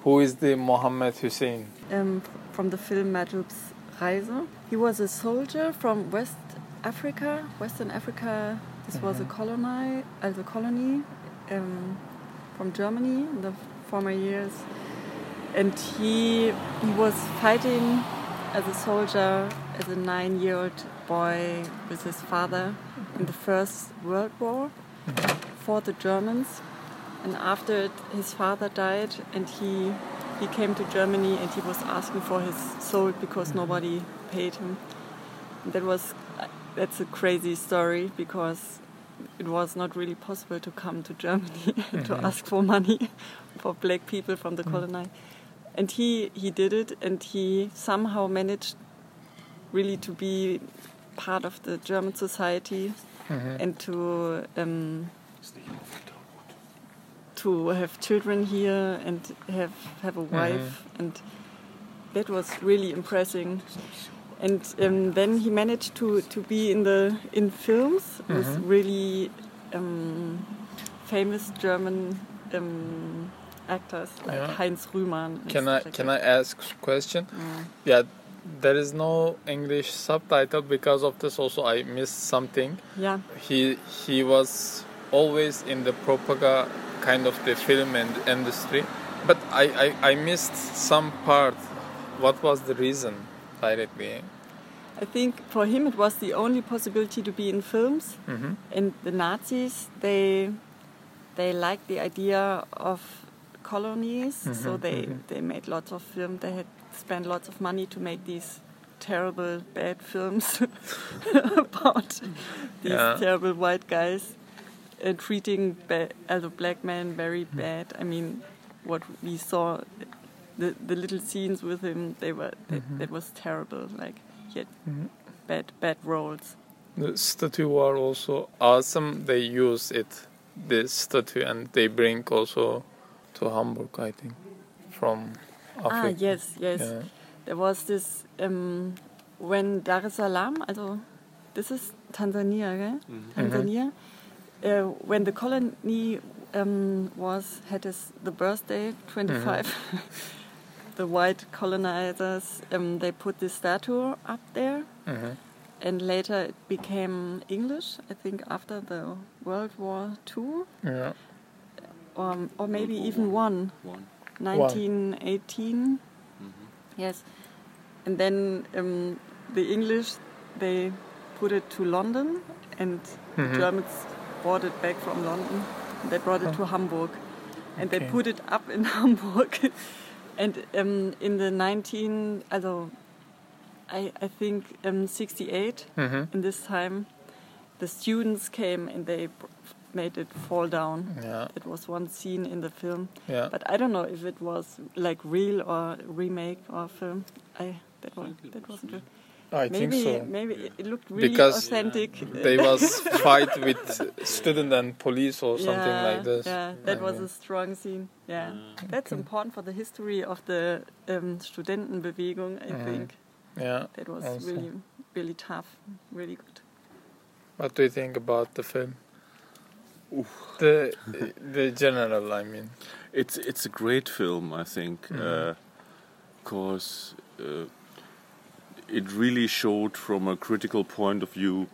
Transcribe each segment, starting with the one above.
Who is the Mohammed Hussein? From the film Majub's Reise. He was a soldier from Western Africa. This was a colony from Germany in the former years. And he was fighting as a soldier, as a 9-year-old boy with his father in the First World War for the Germans. And after his father died, and he came to Germany, and he was asking for his soul because nobody paid him. And that's a crazy story, because it was not really possible to come to Germany to ask for money for black people from the colony. And he did it, and he somehow managed really to be part of the German society and to have children here and have a wife, and that was really impressive. And then he managed to be in films with really famous German actors like Heinz Rühmann. Can I ask a question? Yeah, there is no English subtitle. Because of this also I missed something. Yeah. He was always in the propaganda kind of the film and industry, but I missed some part. What was the reason directly? I think for him it was the only possibility to be in films, and the Nazis they liked the idea of colonies, so they made lots of films. They had spent lots of money to make these terrible bad films about these terrible white guys treating black men very bad. I mean, what we saw, the little scenes with him, that was terrible. Like, he had bad roles. The statue were also awesome. They use this statue, and they bring also to Hamburg, I think, from Africa. Yes. Yeah. There was this when Dar es Salaam, this is Tanzania, right? Tanzania. When the colony had the birthday 25, the white colonizers, they put this statue up there, and later it became English. I think after the World War II, or maybe even 1918. Yes, and then the English, they put it to London, and the Germans brought it back from London. They brought it to Hamburg, and they put it up in Hamburg. And in the I think 68, in this time, the students came and they made it fall down. Yeah. It was one scene in the film, but I don't know if it was like real or remake or film. That wasn't good. I think so. Maybe it looked really authentic. They was fight with student and police or something like this. Yeah, that was a strong scene. Yeah, that's important for the history of the Studentenbewegung, I think. Yeah, that was really, really tough, really good. What do you think about the film? The general, I mean. It's a great film, I think, because it really showed from a critical point of view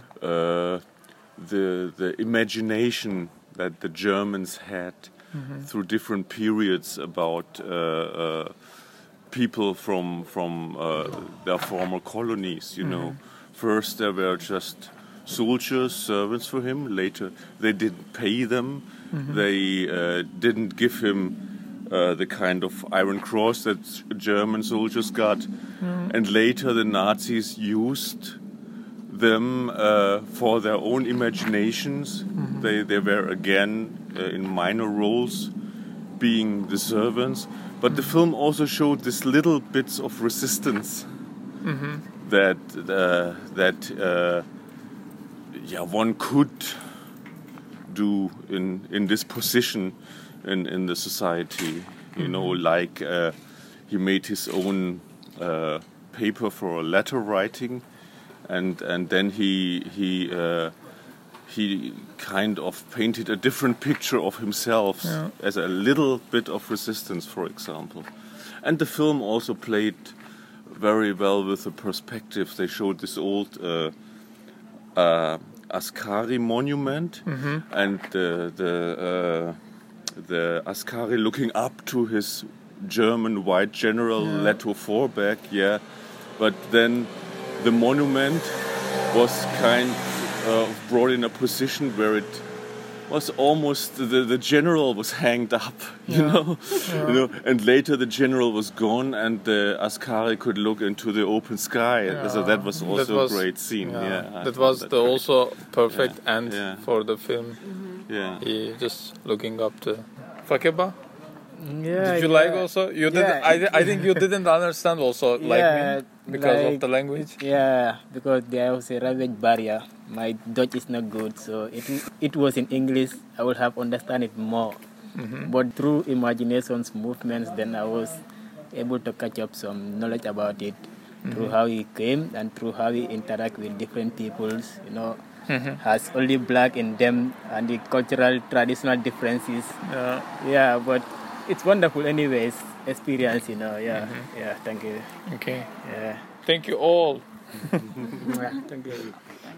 the imagination that the Germans had through different periods about people from their former colonies. You know, first they were just soldiers, servants for him. Later, they didn't pay them. They didn't give him the kind of Iron Cross that German soldiers got. And later, the Nazis used them for their own imaginations. They were again in minor roles, being the servants. But the film also showed these little bits of resistance that one could do in this position in the society. You know, like he made his own paper for letter writing, and then he he kind of painted a different picture of himself as a little bit of resistance, for example. And the film also played very well with the perspective. They showed this old Askari monument, and the Askari looking up to his German white general Letto Vorbeck, but then the monument was kind of brought in a position where it was almost the general was hanged up, you know, and later the general was gone and the Askari could look into the open sky. So that was also a great scene. That was also perfect end for the film. He just looking up to Fakeba. Did you like also? You did. I think you didn't understand also like me because of the language. Yeah, because there was a language barrier. My Dutch is not good, so it was in English. I would have understand it more. But through imaginations, movements, then I was able to catch up some knowledge about it through how he came and through how he interact with different peoples. You know, has only black in them and the cultural traditional differences. Yeah, but it's wonderful anyways, experience, you know, thank you. Okay. Yeah. Thank you all. Thank you.